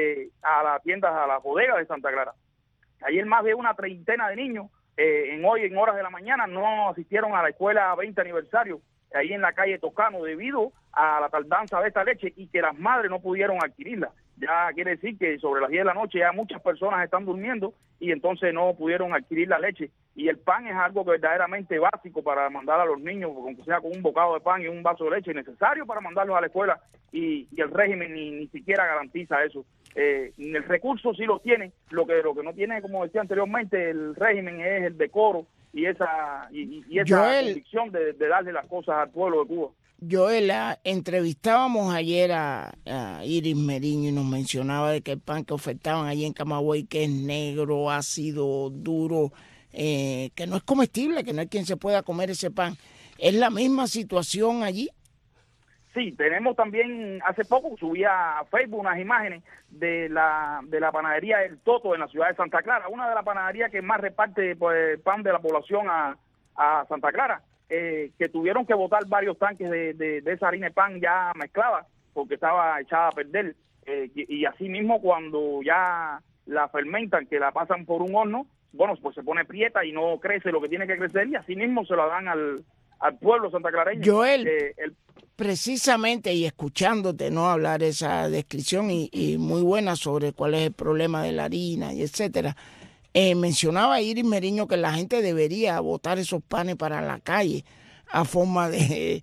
Speaker 13: a las tiendas, a las bodegas de Santa Clara. Ayer más de una treintena de niños en horas de la mañana no asistieron a la escuela 20 aniversario ahí en la calle Toscano debido a la tardanza de esta leche y que las madres no pudieron adquirirla. Ya quiere decir que sobre las 10 de la noche ya muchas personas están durmiendo y entonces no pudieron adquirir la leche. Y el pan es algo verdaderamente básico para mandar a los niños, aunque sea con un bocado de pan y un vaso de leche, necesario para mandarlos a la escuela, y el régimen ni siquiera garantiza eso. El recurso sí lo tiene, lo que no tiene, como decía anteriormente, el régimen es el decoro y esa convicción de darle las cosas al pueblo de Cuba.
Speaker 3: Joel, entrevistábamos ayer a Iris Meriño y nos mencionaba de que el pan que ofertaban allí en Camagüey, que es negro, ácido, duro, que no es comestible, que no hay quien se pueda comer ese pan. ¿Es la misma situación allí?
Speaker 13: Sí, tenemos también, hace poco subí a Facebook unas imágenes de la panadería El Toto en la ciudad de Santa Clara, una de las panaderías que más reparte pues, pan de la población a Santa Clara, que tuvieron que botar varios tanques de esa harina de pan ya mezclada porque estaba echada a perder, y así mismo cuando ya la fermentan, que la pasan por un horno, bueno, pues se pone prieta y no crece lo que tiene que crecer, y así mismo se la dan al pueblo santaclareño.
Speaker 3: Joel, precisamente, y escuchándote no hablar esa descripción y muy buena sobre cuál es el problema de la harina y etcétera, mencionaba Iris Meriño que la gente debería botar esos panes para la calle a forma de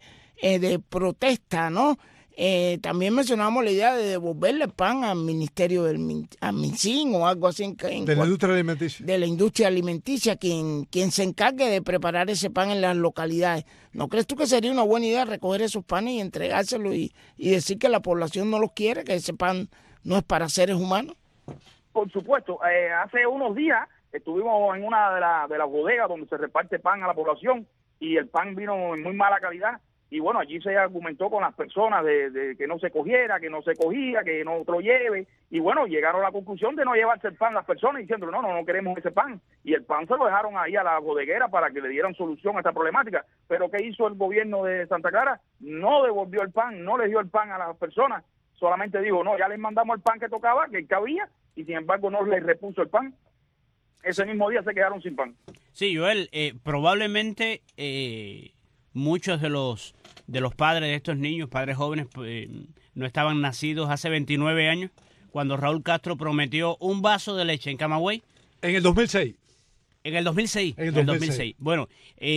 Speaker 3: protesta, ¿no? También mencionamos la idea de devolverle el pan al Ministerio del MinSIN o algo así.
Speaker 2: De la industria alimenticia.
Speaker 3: De la industria alimenticia, quien se encargue de preparar ese pan en las localidades. ¿No crees tú que sería una buena idea recoger esos panes y entregárselos y decir que la población no los quiere, que ese pan no es para seres humanos?
Speaker 13: Por supuesto. Hace unos días estuvimos en una de las bodegas donde se reparte pan a la población y el pan vino en muy mala calidad. Y bueno, allí se argumentó con las personas de que no se cogiera, que no se cogía, que no otro lleve. Y bueno, llegaron a la conclusión de no llevarse el pan las personas diciendo no queremos ese pan. Y el pan se lo dejaron ahí a la bodeguera para que le dieran solución a esta problemática. Pero ¿qué hizo el gobierno de Santa Clara? No devolvió el pan, no les dio el pan a las personas. Solamente dijo, no, ya les mandamos el pan que tocaba, que cabía, y sin embargo no les repuso el pan. Ese mismo día se quedaron sin pan.
Speaker 4: Sí, Joel, probablemente muchos de los padres de estos niños, padres jóvenes, no estaban nacidos hace 29 años, cuando Raúl Castro prometió un vaso de leche en Camagüey.
Speaker 2: En el 2006.
Speaker 4: En el 2006. Bueno,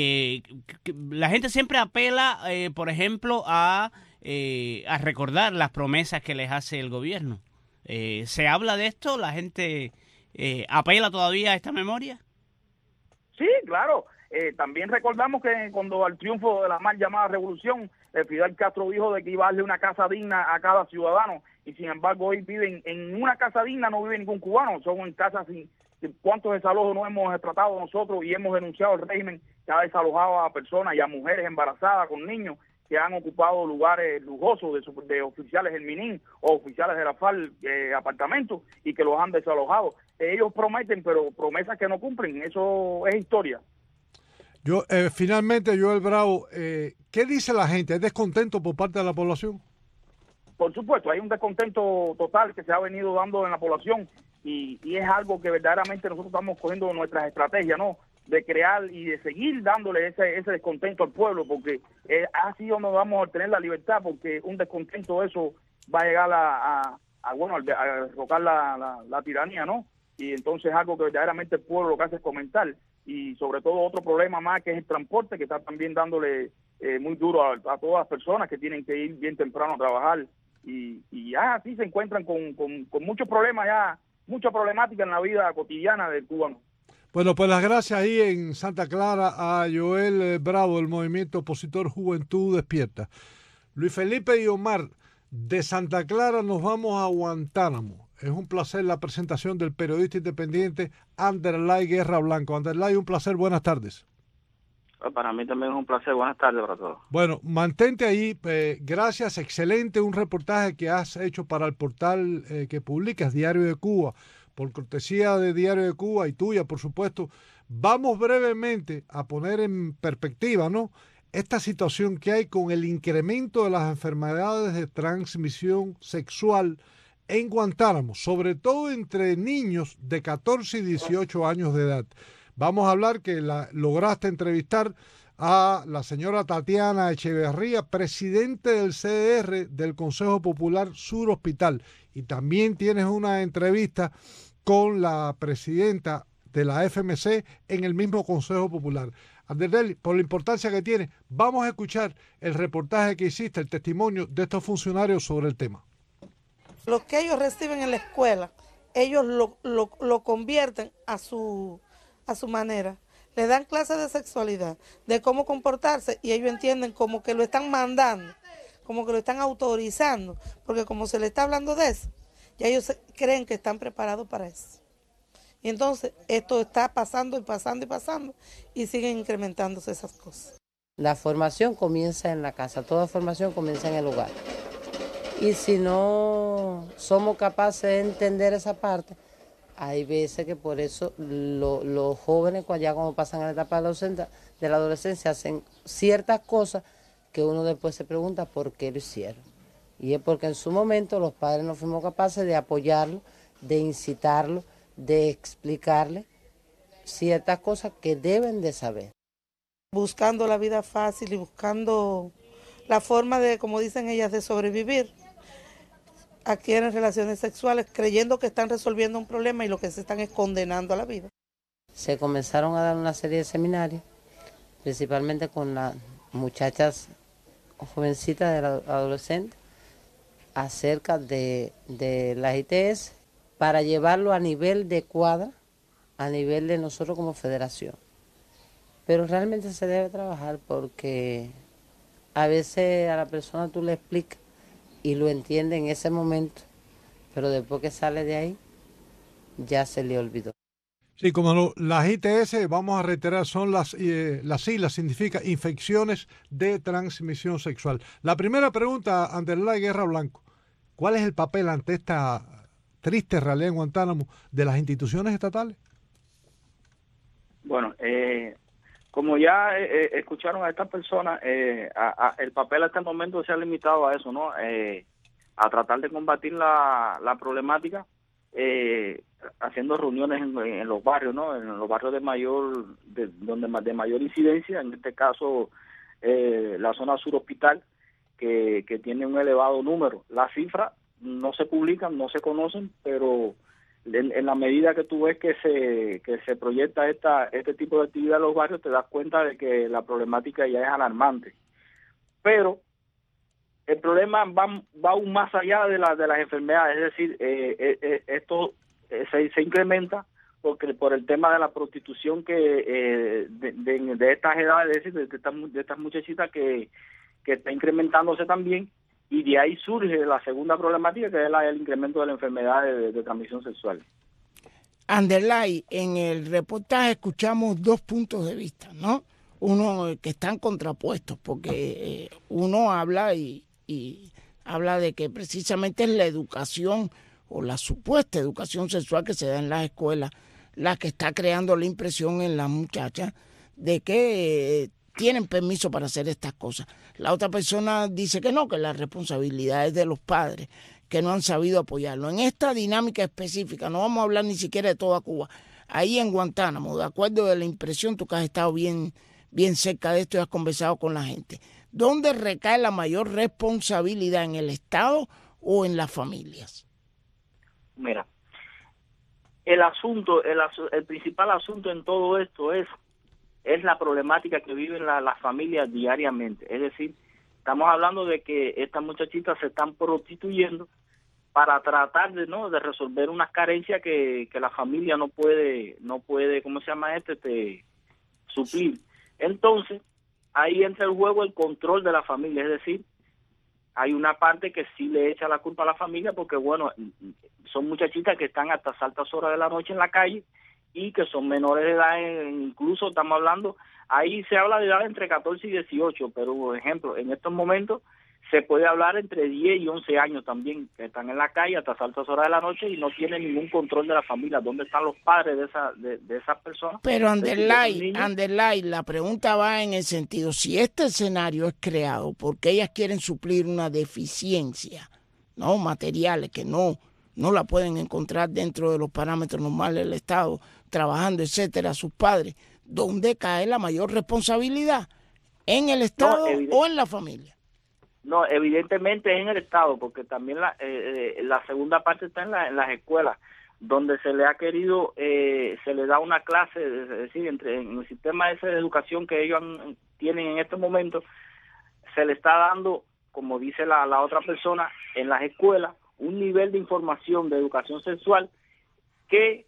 Speaker 4: la gente siempre apela, por ejemplo, a recordar las promesas que les hace el gobierno. ¿Se habla de esto? ¿La gente apela todavía a esta memoria?
Speaker 13: Sí, claro. También recordamos que cuando al triunfo de la mal llamada revolución, Fidel Castro dijo de que iba a darle una casa digna a cada ciudadano, y sin embargo hoy viven en una casa digna, no vive ningún cubano, son en casas sin... ¿Cuántos desalojos no hemos tratado nosotros y hemos denunciado el régimen que ha desalojado a personas y a mujeres embarazadas con niños que han ocupado lugares lujosos de oficiales del MININ o oficiales de la FARC, apartamentos, y que los han desalojado? Ellos prometen, pero promesas que no cumplen, eso es historia.
Speaker 2: Finalmente, Joel Bravo, ¿qué dice la gente? ¿Es descontento por parte de la población?
Speaker 13: Por supuesto, hay un descontento total que se ha venido dando en la población y es algo que verdaderamente nosotros estamos cogiendo nuestras estrategias, ¿no? De crear y de seguir dándole ese descontento al pueblo, porque así donde vamos a obtener la libertad, porque un descontento eso va a llegar a derrocar la tiranía, ¿no? Y entonces algo que verdaderamente el pueblo lo que hace es comentar. Y sobre todo otro problema más que es el transporte, que está también dándole muy duro a todas las personas que tienen que ir bien temprano a trabajar, y ya así se encuentran con muchos problemas, ya mucha problemática en la vida cotidiana del cubano.
Speaker 2: Bueno, pues las gracias ahí en Santa Clara a Joel Bravo del movimiento opositor Juventud Despierta. Luis Felipe y Omar, de Santa Clara nos vamos a Guantánamo. Es un placer la presentación del periodista independiente Anderlay Guerra Blanco. Anderlay, un placer, buenas tardes.
Speaker 14: Para mí también es un placer, buenas tardes para todos.
Speaker 2: Bueno, mantente ahí, gracias, excelente un reportaje que has hecho para el portal que publicas, Diario de Cuba, por cortesía de Diario de Cuba y tuya, por supuesto. Vamos brevemente a poner en perspectiva, ¿no?, esta situación que hay con el incremento de las enfermedades de transmisión sexual en Guantánamo, sobre todo entre niños de 14 y 18 años de edad. Vamos a hablar que lograste entrevistar a la señora Tatiana Echeverría, presidente del CDR del Consejo Popular Sur Hospital, y también tienes una entrevista con la presidenta de la FMC en el mismo Consejo Popular. Anderley, por la importancia que tiene, vamos a escuchar el reportaje que hiciste, el testimonio de estos funcionarios sobre el tema.
Speaker 15: Lo que ellos reciben en la escuela, ellos lo convierten a su manera. Le dan clases de sexualidad, de cómo comportarse, y ellos entienden como que lo están mandando, como que lo están autorizando, porque como se le está hablando de eso, ya ellos creen que están preparados para eso. Y entonces esto está pasando y pasando y pasando, y siguen incrementándose esas cosas.
Speaker 16: La formación comienza en la casa, toda formación comienza en el hogar. Y si no somos capaces de entender esa parte, hay veces que por eso los jóvenes, ya cuando pasan a la etapa de la adolescencia, hacen ciertas cosas que uno después se pregunta por qué lo hicieron. Y es porque en su momento los padres no fuimos capaces de apoyarlo, de incitarlo, de explicarle ciertas cosas que deben de saber.
Speaker 15: Buscando la vida fácil y buscando la forma de, como dicen ellas, de sobrevivir, adquieren relaciones sexuales creyendo que están resolviendo un problema y lo que se están es condenando a la vida.
Speaker 16: Se comenzaron a dar una serie de seminarios, principalmente con las muchachas jovencitas de la adolescente, acerca de las ITS, para llevarlo a nivel de cuadra, a nivel de nosotros como federación. Pero realmente se debe trabajar porque a veces a la persona tú le explicas y lo entiende en ese momento, pero después que sale de ahí, ya se le olvidó.
Speaker 2: Sí, como no, las ITS, vamos a reiterar, son las siglas, significa infecciones de transmisión sexual. La primera pregunta, Anderley Guerra Blanco, ¿cuál es el papel ante esta triste realidad en Guantánamo de las instituciones estatales?
Speaker 13: Bueno, como ya escucharon a estas personas, el papel hasta el momento se ha limitado a eso, ¿no? A tratar de combatir la problemática, haciendo reuniones en los barrios, ¿no? En los barrios de mayor incidencia, en este caso la zona sur hospital, que tiene un elevado número. Las cifras no se publican, no se conocen, pero en la medida que tú ves que se proyecta este tipo de actividad en los barrios, te das cuenta de que la problemática ya es alarmante. Pero el problema va aún más allá de las enfermedades, es decir, esto se incrementa porque por el tema de la prostitución que de estas edades, es decir, de estas muchachitas que está incrementándose también. Y de ahí surge la segunda problemática, que es el incremento de la enfermedad de transmisión sexual.
Speaker 3: Anderley, en el reportaje escuchamos dos puntos de vista, ¿no? Uno que están contrapuestos, porque uno habla y habla de que precisamente es la educación o la supuesta educación sexual que se da en las escuelas la que está creando la impresión en las muchachas de que tienen permiso para hacer estas cosas. La otra persona dice que no, que la responsabilidad es de los padres, que no han sabido apoyarlo. En esta dinámica específica, no vamos a hablar ni siquiera de toda Cuba, ahí en Guantánamo, de acuerdo de la impresión, tú que has estado bien cerca de esto y has conversado con la gente, ¿dónde recae la mayor responsabilidad, en el Estado o en las familias?
Speaker 13: Mira, el principal asunto en todo esto es la problemática que viven las familias diariamente. Es decir, estamos hablando de que estas muchachitas se están prostituyendo para tratar de resolver unas carencias que la familia no puede, ¿cómo se llama suplir. Entonces, ahí entra el juego el control de la familia, es decir, hay una parte que sí le echa la culpa a la familia porque, bueno, son muchachitas que están hasta altas horas de la noche en la calle y que son menores de edad, incluso estamos hablando, ahí se habla de edad entre 14 y 18, pero por ejemplo, en estos momentos
Speaker 14: se puede hablar entre 10 y 11 años también, que están en la calle hasta altas horas de la noche y no tienen ningún control de la familia. ¿Dónde están los padres de esas personas?
Speaker 3: Pero Anderlay, la pregunta va en el sentido, si este escenario es creado porque ellas quieren suplir una deficiencia, no materiales que no la pueden encontrar dentro de los parámetros normales del Estado, trabajando, etcétera, sus padres, ¿dónde cae la mayor responsabilidad? ¿En el Estado o en la familia?
Speaker 14: No, evidentemente es en el Estado, porque también la segunda parte está en las escuelas, donde se le ha querido, se le da una clase, es decir, en el sistema ese de educación que ellos tienen en este momento, se le está dando, como dice la otra persona, en las escuelas, un nivel de información de educación sexual que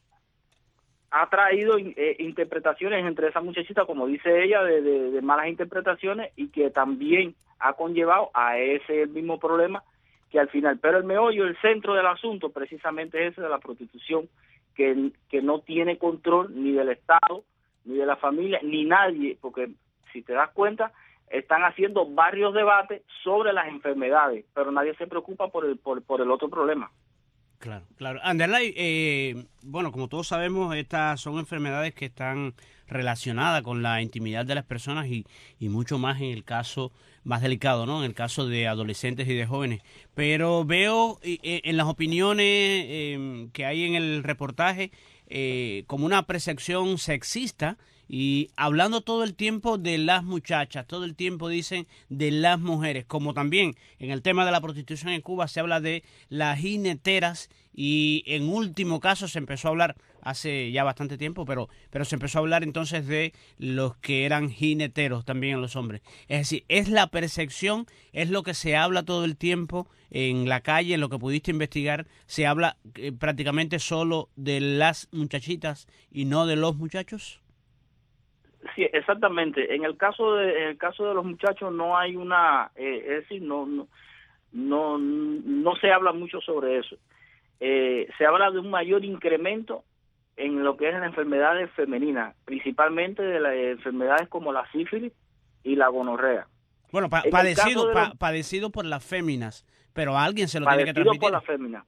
Speaker 14: ha traído interpretaciones entre esa muchachita, como dice ella, de malas interpretaciones, y que también ha conllevado a ese mismo problema que al final, pero el meollo, el centro del asunto precisamente es ese de la prostitución, que no tiene control ni del Estado, ni de la familia, ni nadie, porque si te das cuenta, están haciendo varios debates sobre las enfermedades, pero nadie se preocupa por el otro problema.
Speaker 4: Claro, claro. Anderlay, bueno, como todos sabemos, estas son enfermedades que están relacionadas con la intimidad de las personas y mucho más en el caso más delicado, ¿no? En el caso de adolescentes y de jóvenes. Pero veo en las opiniones que hay en el reportaje como una percepción sexista y hablando todo el tiempo de las muchachas, todo el tiempo dicen de las mujeres, como también en el tema de la prostitución en Cuba se habla de las jineteras y en último caso se empezó a hablar hace ya bastante tiempo, pero se empezó a hablar entonces de los que eran jineteros también en los hombres. Es decir, es la percepción, es lo que se habla todo el tiempo en la calle, en lo que pudiste investigar, se habla prácticamente solo de las muchachitas y no de los muchachos.
Speaker 14: Sí, exactamente. En el caso de los muchachos no hay una, es decir, no se habla mucho sobre eso. Se habla de un mayor incremento en lo que es en enfermedades femeninas, principalmente de las enfermedades como la sífilis y la gonorrea.
Speaker 4: Bueno, padecido por las féminas, pero a alguien se lo tiene que transmitir.
Speaker 14: Padecido por las féminas.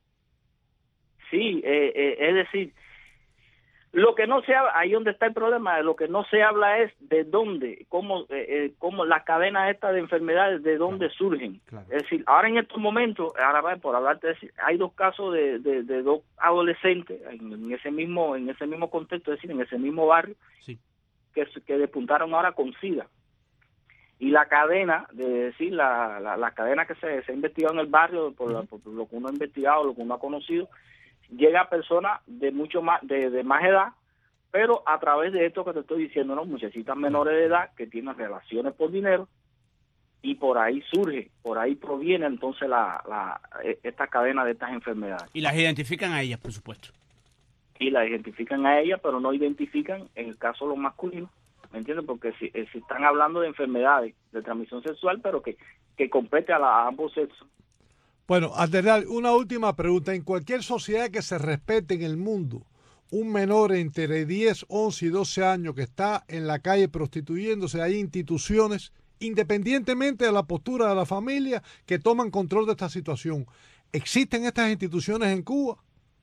Speaker 14: Sí, es decir, lo que no se habla, ahí donde está el problema, lo que no se habla es de dónde, cómo la cadena esta de enfermedades, de dónde surgen. Claro. Es decir, ahora en estos momentos, por hablarte de decir, hay dos casos de dos adolescentes en ese mismo contexto, es decir, en ese mismo barrio,
Speaker 4: sí,
Speaker 14: que despuntaron ahora con SIDA. Y la cadena, la cadena que se ha investigado en el barrio, por lo que uno ha investigado, lo que uno ha conocido, llega a personas de mucho más de más edad, pero a través de esto que te estoy diciendo, ¿no? Muchachitas menores de edad que tienen relaciones por dinero, y por ahí proviene entonces esta cadena de estas enfermedades.
Speaker 4: Y las identifican a ellas, por supuesto.
Speaker 14: Y las identifican a ellas, pero no identifican en el caso de los masculinos, ¿me entiendes? Porque si están hablando de enfermedades de transmisión sexual, pero que compete a ambos sexos.
Speaker 2: Bueno, Anderlay, una última pregunta. En cualquier sociedad que se respete en el mundo, un menor entre 10, 11 y 12 años que está en la calle prostituyéndose, hay instituciones, independientemente de la postura de la familia, que toman control de esta situación. ¿Existen estas instituciones en Cuba?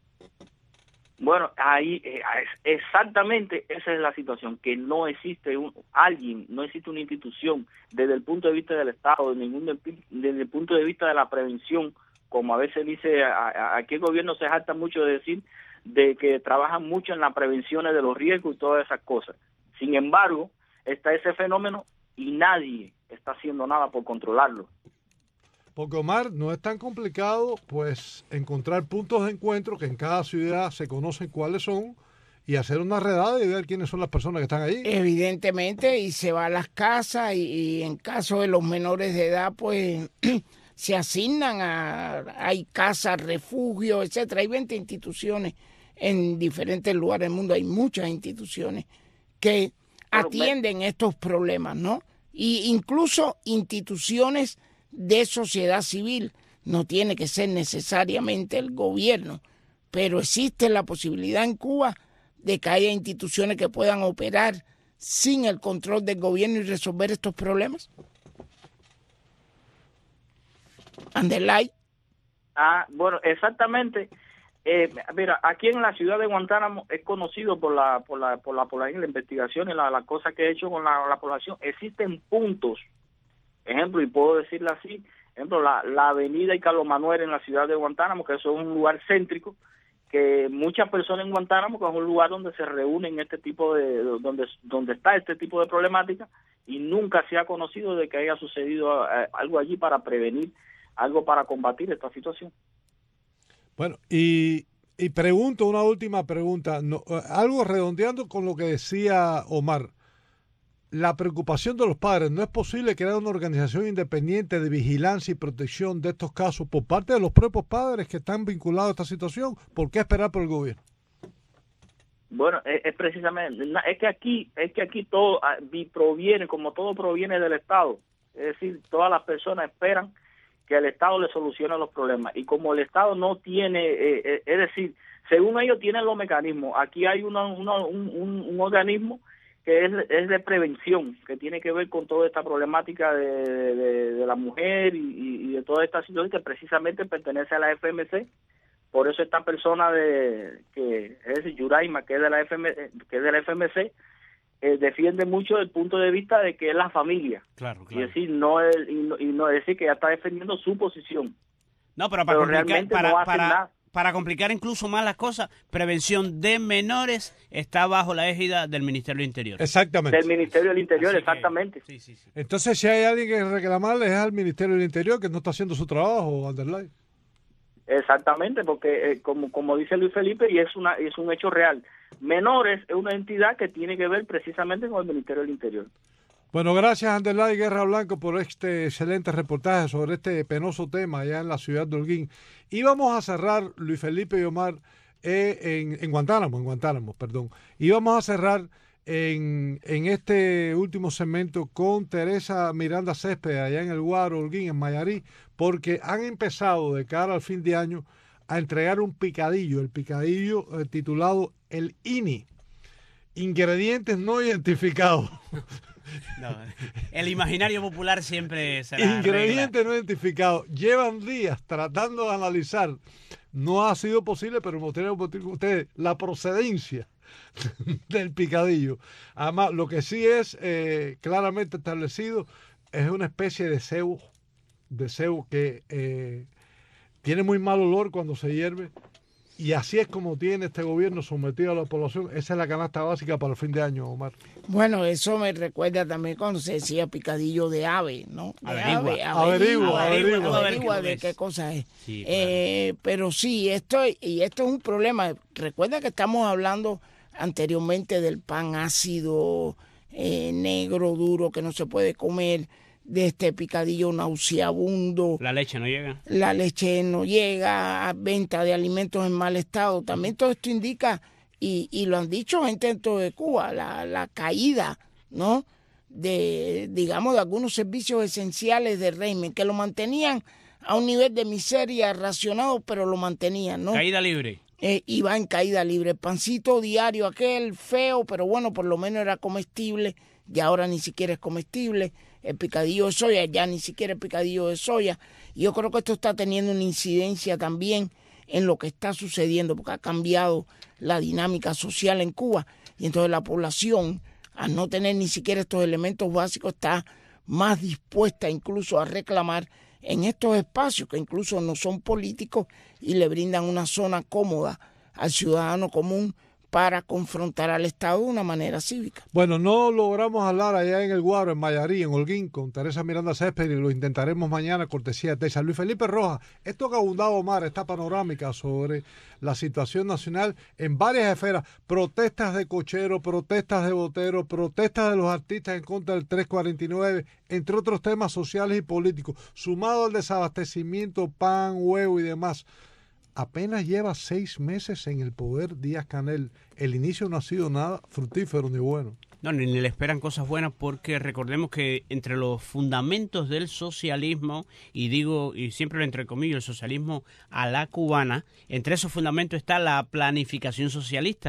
Speaker 14: Bueno, ahí exactamente esa es la situación, que no existe no existe una institución desde el punto de vista del Estado, desde el punto de vista de la prevención, como a veces dice, aquí el gobierno se jacta mucho de decir de que trabajan mucho en las prevenciones de los riesgos y todas esas cosas. Sin embargo, está ese fenómeno y nadie está haciendo nada por controlarlo.
Speaker 2: Porque, Omar, no es tan complicado pues encontrar puntos de encuentro que en cada ciudad se conocen cuáles son y hacer una redada y ver quiénes son las personas que están ahí.
Speaker 3: Evidentemente, y se va a las casas y en caso de los menores de edad, pues se asignan hay casas, refugios, etcétera. Hay 20 instituciones en diferentes lugares del mundo, hay muchas instituciones que atienden estos problemas, ¿no? Y incluso instituciones de sociedad civil, no tiene que ser necesariamente el gobierno, pero existe la posibilidad en Cuba de que haya instituciones que puedan operar sin el control del gobierno y resolver estos problemas. Anderlay.
Speaker 14: Bueno, exactamente. Mira, aquí en la ciudad de Guantánamo es conocido por la investigación y la cosa que he hecho con la población. Existen puntos, ejemplo, y puedo decirlo así, ejemplo, la avenida y Carlos Manuel en la ciudad de Guantánamo, que eso es un lugar céntrico, que muchas personas en Guantánamo, que es un lugar donde se reúnen donde está este tipo de problemática, y nunca se ha conocido de que haya sucedido algo allí para prevenir, algo para combatir esta situación.
Speaker 2: Bueno, y pregunto, una última pregunta, algo redondeando con lo que decía Omar. La preocupación de los padres, ¿no es posible crear una organización independiente de vigilancia y protección de estos casos por parte de los propios padres que están vinculados a esta situación? ¿Por qué esperar por el gobierno?
Speaker 14: Bueno, es precisamente, es que aquí todo proviene, como todo proviene del Estado. Es decir, todas las personas esperan que el Estado le solucione los problemas. Y como el Estado no tiene, es decir, según ellos tienen los mecanismos, aquí hay un organismo que es de prevención, que tiene que ver con toda esta problemática de la mujer y de toda esta situación, que precisamente pertenece a la FMC. Por eso esta persona es decir, Yuraima, que es de la FMC, defiende mucho el punto de vista de que es la familia.
Speaker 4: Claro.
Speaker 14: Y decir, no es decir que ella está defendiendo su posición.
Speaker 4: No, pero para complicar incluso más las cosas, prevención de menores está bajo la égida del Ministerio del Interior.
Speaker 2: Exactamente.
Speaker 14: Del Ministerio del Interior, exactamente.
Speaker 4: Sí.
Speaker 2: Entonces, si hay alguien que reclamarle es al Ministerio del Interior, que no está haciendo su trabajo, Anderlay.
Speaker 14: Exactamente, porque como dice Luis Felipe, y es un hecho real. Menores es una entidad que tiene que ver precisamente con el Ministerio del Interior.
Speaker 2: Bueno, gracias Anderlay Guerra Blanco por este excelente reportaje sobre este penoso tema allá en la ciudad de Holguín. Y vamos a cerrar, Luis Felipe y Omar, en Guantánamo, perdón. Y vamos a cerrar en este último segmento con Teresa Miranda Césped allá en el Guaro, Holguín, en Mayarí, porque han empezado de cara al fin de año a entregar un picadillo, el picadillo titulado el INI, ingredientes no identificados.
Speaker 4: No, el imaginario popular siempre será
Speaker 2: ingredientes no identificados. Llevan días tratando de analizar. No ha sido posible, pero me gustaría compartir con ustedes la procedencia del picadillo. Además, lo que sí es claramente establecido es una especie de cebo que tiene muy mal olor cuando se hierve. Y así es como tiene este gobierno sometido a la población. Esa es la canasta básica para el fin de año, Omar.
Speaker 3: Bueno, eso me recuerda también cuando se decía picadillo de ave, ¿no? Averigua de qué cosa es. Sí, claro. Pero sí, esto es un problema. Recuerda que estamos hablando anteriormente del pan ácido, negro, duro, que no se puede comer, de este picadillo nauseabundo.
Speaker 4: La leche no llega.
Speaker 3: La leche no llega, a venta de alimentos en mal estado. También todo esto indica, y lo han dicho gente dentro de Cuba, la caída, ¿no? De algunos servicios esenciales del régimen, que lo mantenían a un nivel de miseria racionado, pero lo mantenían, ¿no?
Speaker 4: Caída libre.
Speaker 3: Y va en caída libre. El pancito diario, aquel feo, pero bueno, por lo menos era comestible, y ahora ni siquiera es comestible. El picadillo de soya, ya ni siquiera el picadillo de soya. Y yo creo que esto está teniendo una incidencia también en lo que está sucediendo, porque ha cambiado la dinámica social en Cuba. Y entonces la población, al no tener ni siquiera estos elementos básicos, está más dispuesta incluso a reclamar en estos espacios que incluso no son políticos y le brindan una zona cómoda al ciudadano común para confrontar al Estado de una manera cívica.
Speaker 2: Bueno, no logramos hablar allá en el Guaro, en Mayarí, en Holguín, con Teresa Miranda Césped, y lo intentaremos mañana, cortesía de Texas. Luis Felipe Rojas, esto que ha abundado, Omar, esta panorámica sobre la situación nacional en varias esferas, protestas de cocheros, protestas de boteros, protestas de los artistas en contra del 349, entre otros temas sociales y políticos, sumado al desabastecimiento, pan, huevo y demás. Apenas lleva 6 meses en el poder Díaz-Canel. El inicio no ha sido nada fructífero ni bueno.
Speaker 4: No, ni le esperan cosas buenas, porque recordemos que entre los fundamentos del socialismo, y siempre lo entrecomillo, el socialismo a la cubana, entre esos fundamentos está la planificación socialista.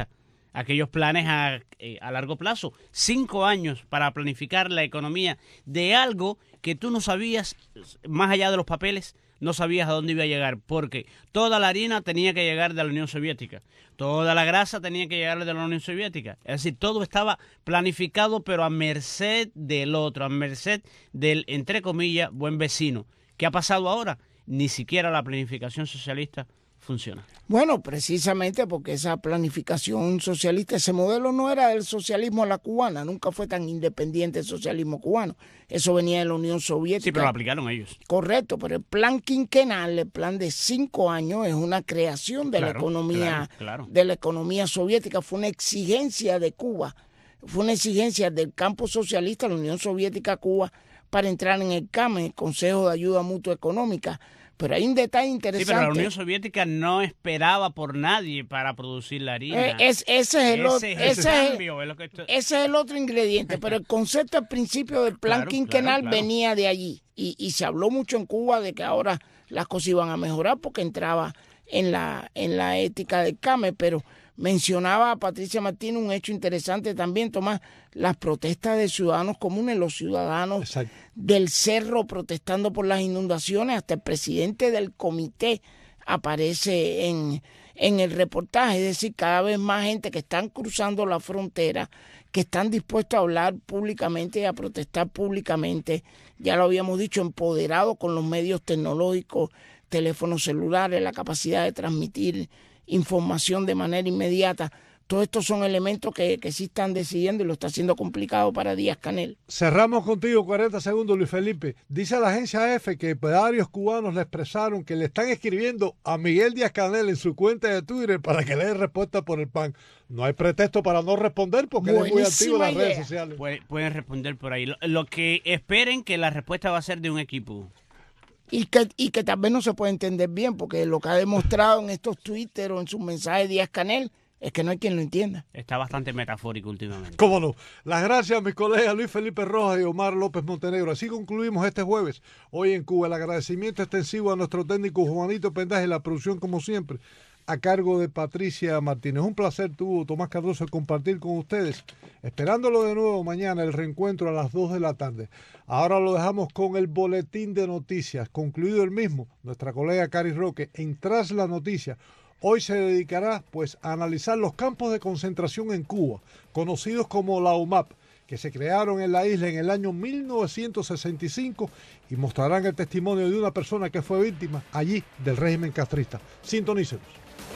Speaker 4: aquellos planes a largo plazo. 5 años para planificar la economía de algo que tú no sabías, más allá de los papeles, no sabías a dónde iba a llegar, porque toda la harina tenía que llegar de la Unión Soviética, toda la grasa tenía que llegar de la Unión Soviética. Es decir, todo estaba planificado, pero a merced del otro, a merced del, entre comillas, buen vecino. ¿Qué ha pasado ahora? Ni siquiera la planificación socialista funciona.
Speaker 3: Bueno, precisamente porque esa planificación socialista, ese modelo no era del socialismo a la cubana, nunca fue tan independiente el socialismo cubano. Eso venía de la Unión Soviética.
Speaker 4: Sí, pero lo aplicaron ellos.
Speaker 3: Correcto, pero el plan quinquenal, el plan de 5 años, es una creación de la economía, de la economía soviética, fue una exigencia de Cuba, fue una exigencia del campo socialista, la Unión Soviética, Cuba, para entrar en el CAM, el Consejo de Ayuda Mutua Económica. Pero hay un detalle interesante.
Speaker 4: Sí, pero la Unión Soviética no esperaba por nadie para producir la harina.
Speaker 3: Ese es el otro ingrediente, pero el concepto al principio del plan quinquenal venía de allí. Y se habló mucho en Cuba de que ahora las cosas iban a mejorar porque entraba en la ética del CAME, pero mencionaba a Patricia Martínez un hecho interesante también, Tomás, las protestas de ciudadanos comunes, los ciudadanos del Cerro protestando por las inundaciones, hasta el presidente del comité aparece en el reportaje, es decir, cada vez más gente que están cruzando la frontera, que están dispuestos a hablar públicamente y a protestar públicamente, ya lo habíamos dicho, empoderados con los medios tecnológicos, teléfonos celulares, la capacidad de transmitir información de manera inmediata. Todos estos son elementos que sí están decidiendo y lo está haciendo complicado para Díaz-Canel.
Speaker 2: Cerramos contigo 40 segundos, Luis Felipe. Dice la agencia EFE que varios cubanos le expresaron que le están escribiendo a Miguel Díaz-Canel en su cuenta de Twitter para que le dé respuesta por el PAN. No hay pretexto para no responder porque él es muy activo en las redes sociales.
Speaker 4: Pueden responder por ahí. Lo que esperen que la respuesta va a ser de un equipo.
Speaker 3: Y que tal vez no se puede entender bien, porque lo que ha demostrado en estos Twitter o en sus mensajes Díaz-Canel es que no hay quien lo entienda.
Speaker 4: Está bastante metafórico últimamente.
Speaker 2: ¿Cómo no? Las gracias a mis colegas Luis Felipe Rojas y Omar López Montenegro. Así concluimos este jueves, hoy en Cuba. El agradecimiento extensivo a nuestro técnico Juanito Pendaje y la producción, como siempre, a cargo de Patricia Martínez. Un placer tuvo Tomás Cardoso compartir con ustedes. Esperándolo de nuevo mañana, el reencuentro a las 2 de la tarde. Ahora lo dejamos con el boletín de noticias. Concluido el mismo, nuestra colega Cari Roque, en Tras la Noticia, hoy se dedicará pues a analizar los campos de concentración en Cuba, conocidos como la UMAP, que se crearon en la isla en el año 1965 y mostrarán el testimonio de una persona que fue víctima allí del régimen castrista. Sintonícenos.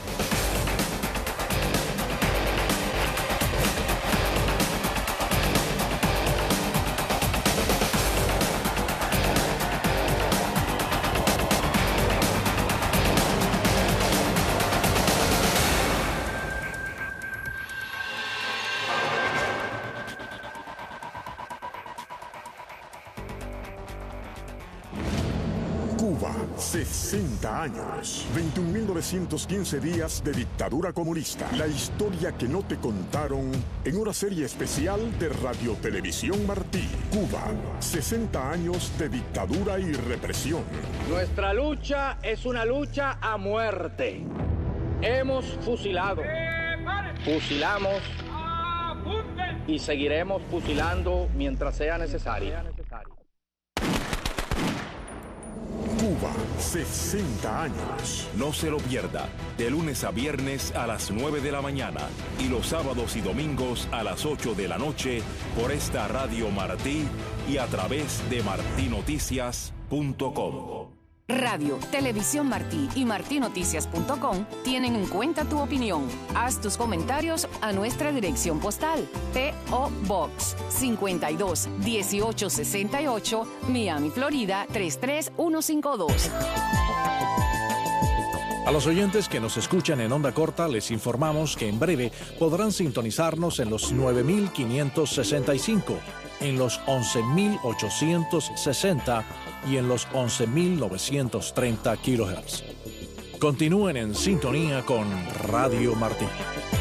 Speaker 1: Cuba, 60 años, 21.915 días de dictadura comunista. La historia que no te contaron en una serie especial de Radio Televisión Martí. Cuba, 60 años de dictadura y represión.
Speaker 17: Nuestra lucha es una lucha a muerte. Hemos fusilado, fusilamos y seguiremos fusilando mientras sea necesario.
Speaker 1: Cuba, 60 años.
Speaker 18: No se lo pierda, de lunes a viernes a las 9 de la mañana y los sábados y domingos a las 8 de la noche por esta Radio Martí y a través de martinoticias.com.
Speaker 19: Radio, Televisión Martí y martinoticias.com tienen en cuenta tu opinión. Haz tus comentarios a nuestra dirección postal. P.O. Box 52 1868, Miami, Florida 33152.
Speaker 20: A los oyentes que nos escuchan en onda corta les informamos que en breve podrán sintonizarnos en los 9565, en los 11.860 y en los 11.930 kHz. Continúen en sintonía con Radio Martí.